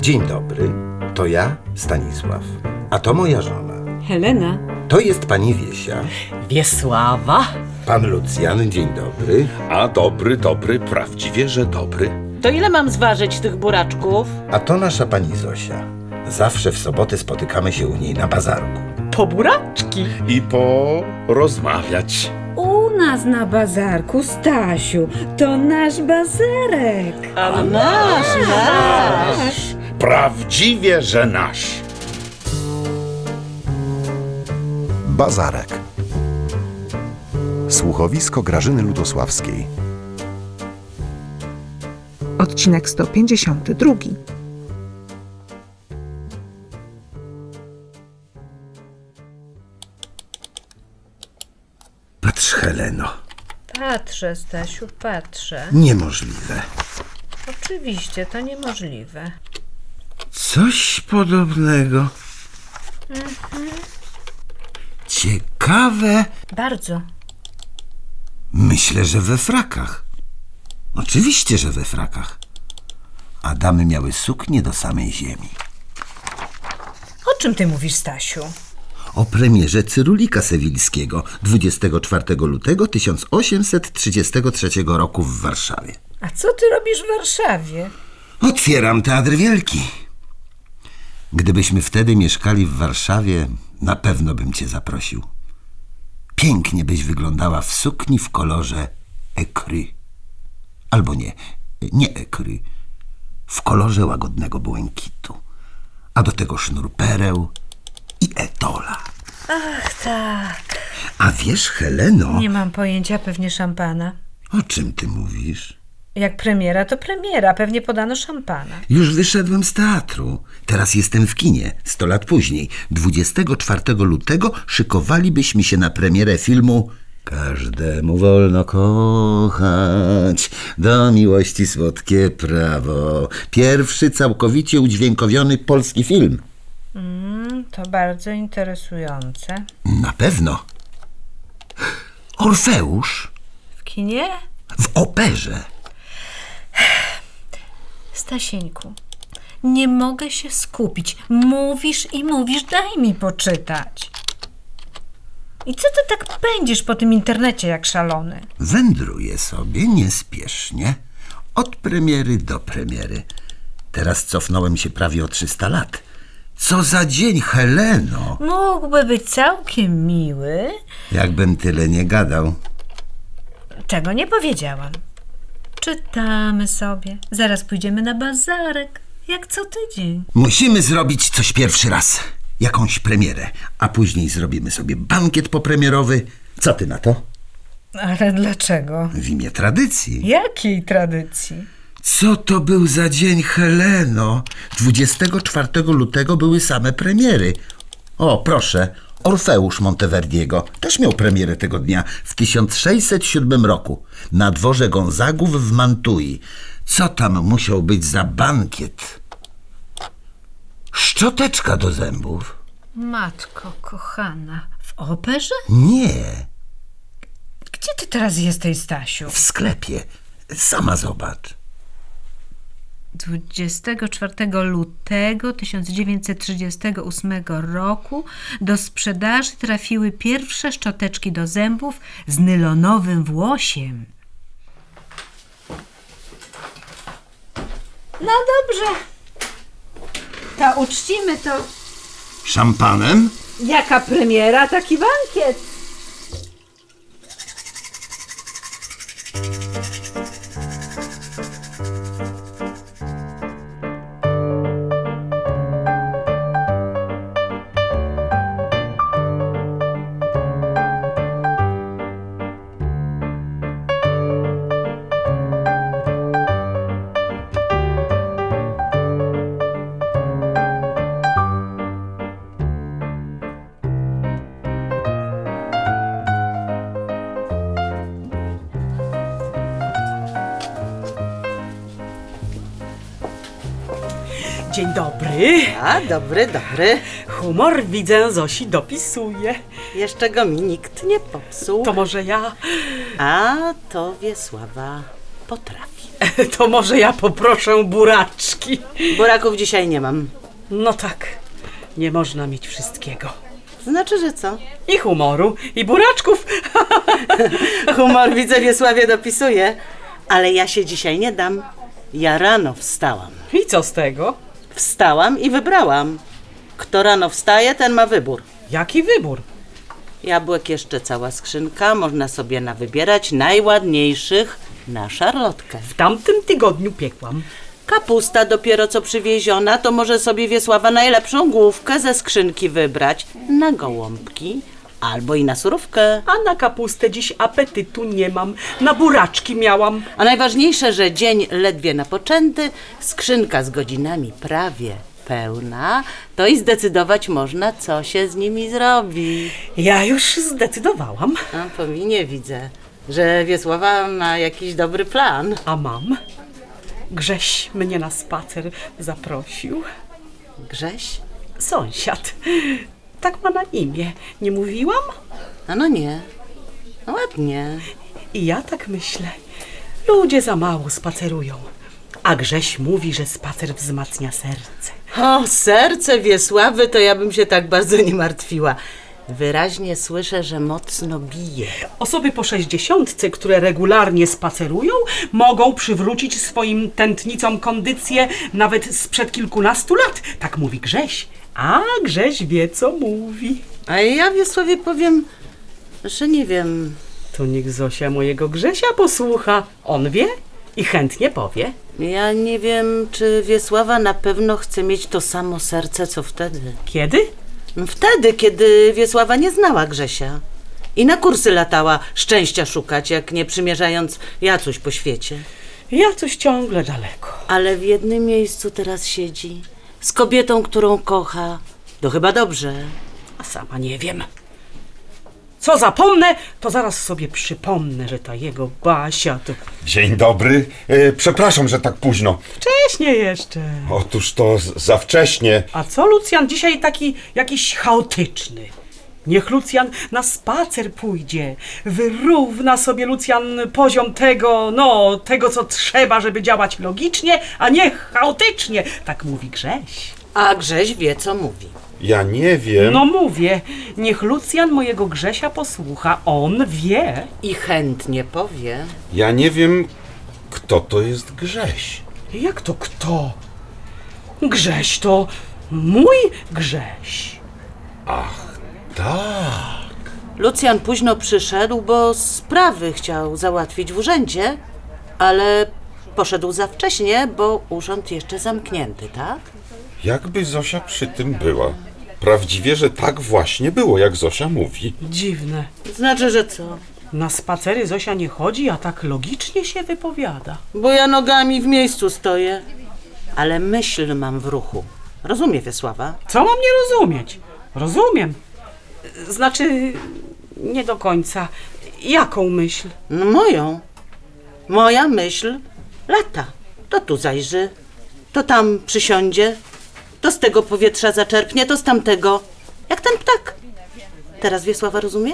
Dzień dobry, to ja, Stanisław, a to moja żona. Helena. To jest pani Wiesia. Wiesława. Pan Lucjan, dzień dobry. A dobry, prawdziwie, że dobry. To ile mam zważyć tych buraczków? A to nasza pani Zosia. Zawsze w soboty spotykamy się u niej na bazarku. Po buraczki. I porozmawiać. U nas na bazarku, Stasiu, to nasz bazarek. A nasz. Prawdziwie, że nasz. Bazarek. Słuchowisko Grażyny Lutosławskiej. Odcinek 152. Patrz, Heleno. Patrzę, Stasiu, patrzę. Niemożliwe. Oczywiście, to niemożliwe. Coś podobnego. Ciekawe. Bardzo. Myślę, że we frakach. Oczywiście, że we frakach. A damy miały suknie do samej ziemi. O czym ty mówisz, Stasiu? O premierze Cyrulika Sewilskiego 24 lutego 1833 roku w Warszawie. A co ty robisz w Warszawie? Otwieram Teatr Wielki. Gdybyśmy wtedy mieszkali w Warszawie, na pewno bym cię zaprosił. Pięknie byś wyglądała w sukni w kolorze écru. Albo nie écru. W kolorze łagodnego błękitu. A do tego sznur pereł i etola. Ach, tak. A wiesz, Heleno... Nie mam pojęcia, pewnie szampana. O czym ty mówisz? Jak premiera, to premiera. Pewnie podano szampana. Już wyszedłem z teatru. Teraz jestem w kinie. 100 lat później. 24 lutego szykowalibyśmy się na premierę filmu Każdemu wolno kochać, do miłości słodkie prawo. Pierwszy całkowicie udźwiękowiony polski film. To bardzo interesujące. Na pewno. Orfeusz W kinie? w operze. Stasieńku, nie mogę się skupić. Mówisz i mówisz, daj mi poczytać. I co ty tak pędzisz po tym internecie jak szalony? Wędruję sobie niespiesznie od premiery do premiery. Teraz cofnąłem się prawie o 300 lat. Co za dzień, Heleno! Mógłby być całkiem miły. Jakbym tyle nie gadał. Tego nie powiedziałam. Czytamy sobie. Zaraz pójdziemy na bazarek. Jak co tydzień. Musimy zrobić coś pierwszy raz. Jakąś premierę. A później zrobimy sobie bankiet popremierowy. Co ty na to? Ale dlaczego? W imię tradycji. Jakiej tradycji? Co to był za dzień, Heleno? 24 lutego były same premiery. O, proszę, Orfeusz Monteverdiego też miał premierę tego dnia w 1607 roku na dworze Gonzagów w Mantui. Co tam musiał być za bankiet? Szczoteczka do zębów. Matko kochana, w operze? Nie, Gdzie ty teraz jesteś, Stasiu? w sklepie. Sama zobacz. 24 lutego 1938 roku do sprzedaży trafiły pierwsze szczoteczki do zębów z nylonowym włosiem. No dobrze. To uczcimy to. Szampanem? Jaka premiera, taki bankiet. Dzień dobry. A, dobry. Humor, widzę, Zosi dopisuje. Jeszcze go mi nikt nie popsuł. To może ja? A, to Wiesława. potrafi. To może ja poproszę buraczki. Buraków dzisiaj nie mam. No tak, nie można mieć wszystkiego. Znaczy, że co? I humoru, i buraczków. Humor widzę, Wiesławie dopisuje, ale ja się dzisiaj nie dam. Ja rano wstałam. I co z tego? Wstałam i wybrałam. Kto rano wstaje, ten ma wybór. Jaki wybór? Jabłek jeszcze cała skrzynka, można sobie nawybierać najładniejszych na szarlotkę. W tamtym tygodniu piekłam. Kapusta dopiero co przywieziona, to może sobie Wiesława najlepszą główkę ze skrzynki wybrać na gołąbki albo i na surówkę. A na kapustę dziś apetytu nie mam. Na buraczki miałam. A najważniejsze, że dzień ledwie napoczęty, skrzynka z godzinami prawie pełna, to i zdecydować można, co się z nimi zrobi. Ja już zdecydowałam. A po mi nie widzę, że Wiesława ma jakiś dobry plan. A mam? Grześ mnie na spacer zaprosił. Grześ? Sąsiad. Tak ma na imię. Nie mówiłam? A no nie. No ładnie. I ja tak myślę. Ludzie za mało spacerują. A Grześ mówi, że spacer wzmacnia serce. O, serce Wiesławy, to ja bym się tak bardzo nie martwiła. Wyraźnie słyszę, że mocno bije. Osoby po 60, które regularnie spacerują, mogą przywrócić swoim tętnicom kondycję nawet sprzed kilkunastu lat. Tak mówi Grześ. A Grześ wie, co mówi. A ja Wiesławie powiem, że nie wiem. To niech Zosia mojego Grzesia posłucha. On wie i chętnie powie. Ja nie wiem, czy Wiesława na pewno chce mieć to samo serce, co wtedy. Kiedy? Wtedy, kiedy Wiesława nie znała Grzesia. I na kursy latała szczęścia szukać, jak nie przymierzając Jacuś po świecie. Ja coś ciągle daleko. Ale w jednym miejscu teraz siedzi. Z kobietą, którą kocha. To chyba dobrze. A sama nie wiem. Co zapomnę, to zaraz sobie przypomnę, że ta jego Basia to Dzień dobry. Przepraszam, że tak późno. wcześnie jeszcze. Otóż to za wcześnie. A co Lucjan dzisiaj taki jakiś chaotyczny? Niech Lucjan na spacer pójdzie. Wyrówna sobie Lucjan poziom tego, co trzeba, żeby działać logicznie, a nie chaotycznie. Tak mówi Grześ. A Grześ wie, co mówi. Ja nie wiem. No mówię, niech Lucjan mojego Grzesia posłucha. On wie. I chętnie powie. Ja nie wiem, kto to jest Grześ. Jak to kto? Grześ to mój Grześ. Tak. Lucjan późno przyszedł, bo sprawy chciał załatwić w urzędzie, ale poszedł za wcześnie, bo urząd jeszcze zamknięty, tak? Jakby Zosia przy tym była. Prawdziwie, że tak właśnie było, jak Zosia mówi. Dziwne. Znaczy, że co? Na spacery Zosia nie chodzi, a tak logicznie się wypowiada. Bo ja nogami w miejscu stoję. Ale myśl mam w ruchu. Rozumie Wiesława? Co mam nie rozumieć? Rozumiem. Znaczy, nie do końca. Jaką myśl? No moją. Moja myśl lata. To tu zajrzy, to tam przysiądzie, to z tego powietrza zaczerpnie, to z tamtego. Jak ten ptak. Teraz Wiesława rozumie?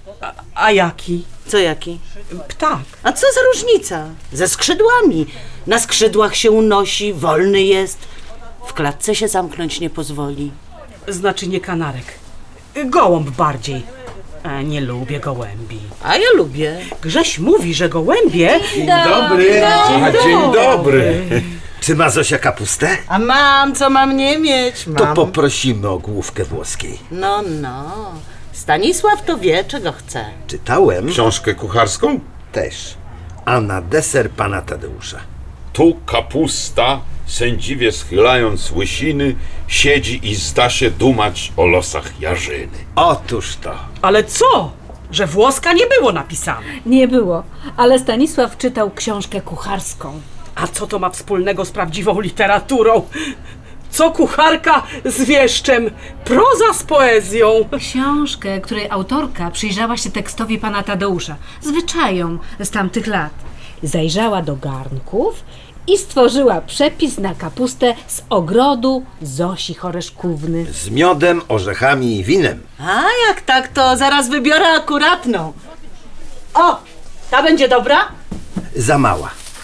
A jaki? Co jaki? Ptak. A co za różnica? Ze skrzydłami. Na skrzydłach się unosi, wolny jest. W klatce się zamknąć nie pozwoli. Znaczy nie kanarek. Gołąb bardziej. Nie lubię gołębi. A ja lubię. Grześ mówi, że gołębie... Dobry. Dzień dobry. Czy ma Zosia kapustę? A mam, co mam nie mieć? Mam. To poprosimy o główkę włoskiej. No. Stanisław to wie, czego chce. Czytałem Książkę kucharską? też. A na deser pana Tadeusza. Tu kapusta, sędziwie schylając łysiny, siedzi i zda się dumać o losach Jarzyny. Otóż to. Ale co? Że włoska nie było napisane. Nie było, ale Stanisław czytał książkę kucharską. A co to ma wspólnego z prawdziwą literaturą? Co kucharka z wieszczem? Proza z poezją. Książkę, której autorka przyjrzała się tekstowi pana Tadeusza, zwyczajom z tamtych lat. Zajrzała do garnków i stworzyła przepis na kapustę z ogrodu Zosi Choreszkówny. Z miodem, orzechami i winem. A jak tak, to zaraz wybiorę akuratną. O, ta będzie dobra? Za mała.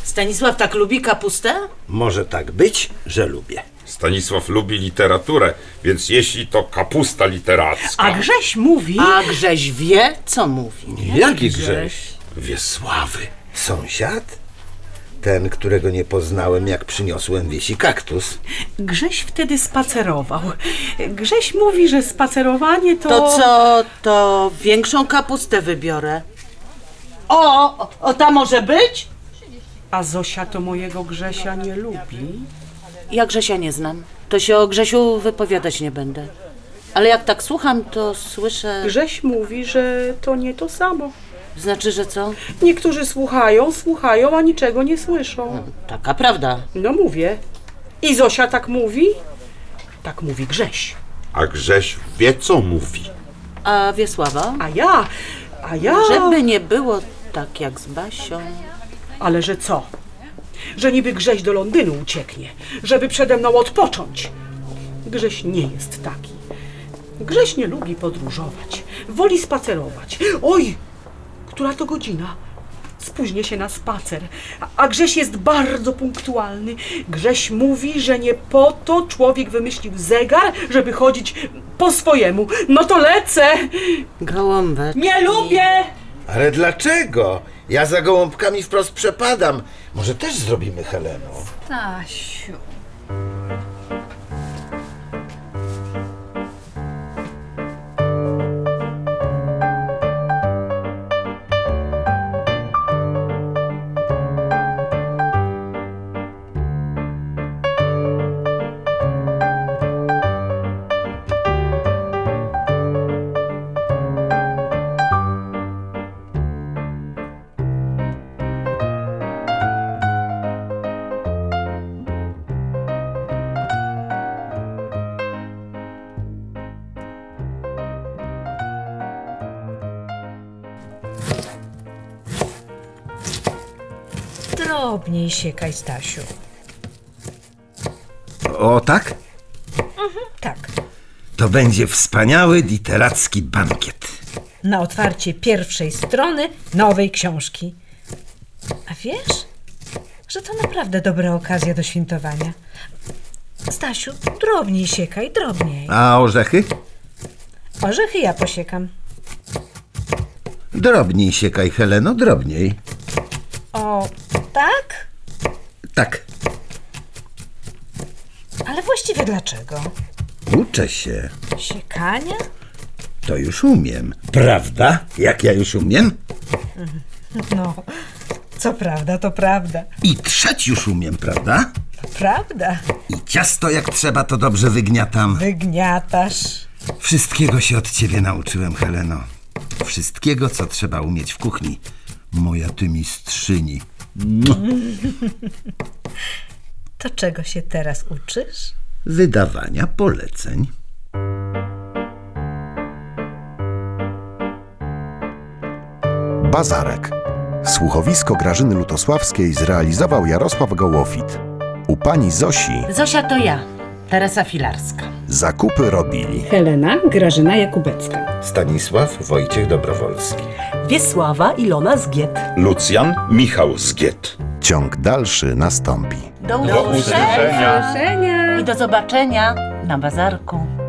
Stanisław tak lubi kapustę? Może tak być, że lubię. Stanisław lubi literaturę, więc jeśli to kapusta literacka... A Grześ mówi... A Grześ wie, co mówi. Jaki Grześ? Wiesławy. Sąsiad? Ten, którego nie poznałem, jak przyniosłem wiesi kaktus. Grześ wtedy spacerował. Grześ mówi, że spacerowanie to... To co, to większą kapustę wybiorę. O, ta może być? A Zosia to mojego Grzesia nie lubi. Ja Grzesia nie znam. To się o Grzesiu wypowiadać nie będę. Ale jak tak słucham, to słyszę... Grześ mówi, że to nie to samo. Znaczy, że co? Niektórzy słuchają, a niczego nie słyszą. Taka prawda. No mówię. I Zosia tak mówi? Tak mówi Grześ. A Grześ wie, co mówi. A Wiesława? A ja... Żeby nie było tak jak z Basią. Ale że co? Że niby Grześ do Londynu ucieknie, żeby przede mną odpocząć. Grześ nie jest taki. Grześ nie lubi podróżować. Woli spacerować. Oj, która to godzina? Spóźnię się na spacer. A Grześ jest bardzo punktualny. Grześ mówi, że nie po to człowiek wymyślił zegar, żeby chodzić po swojemu. No to lecę. Gołąbek. Nie lubię! Ale dlaczego? Ja za gołąbkami wprost przepadam. Może też zrobimy, Heleno? Stasiu. Drobniej siekaj, Stasiu. O tak? Tak. To będzie wspaniały literacki bankiet. Na otwarcie pierwszej strony nowej książki. A wiesz, że to naprawdę dobra okazja do świętowania. Stasiu, drobniej siekaj, drobniej. A orzechy? Orzechy ja posiekam. Drobniej siekaj, Heleno, drobniej. O, tak? Tak, Ale właściwie dlaczego? uczę się. Siekania? To już umiem. Prawda? Jak ja już umiem? No, co prawda, to prawda. I trzeć już umiem, prawda? To prawda. I ciasto jak trzeba to dobrze wygniatam. Wygniatasz. Wszystkiego się od ciebie nauczyłem, Heleno. Wszystkiego, co trzeba umieć w kuchni. Moja ty mistrzyni. To czego się teraz uczysz? Wydawania poleceń. Bazarek. Słuchowisko Grażyny Lutosławskiej zrealizował Jarosław Gołofit. U pani Zosi Zosia to ja, Teresa Filarska. zakupy robili Helena Grażyna Jakubecka. Stanisław Wojciech Dobrowolski. Wiesława Ilona Zgiet. Lucjan Michał Zgiet. Ciąg dalszy nastąpi. Do usłyszenia. I do zobaczenia na bazarku.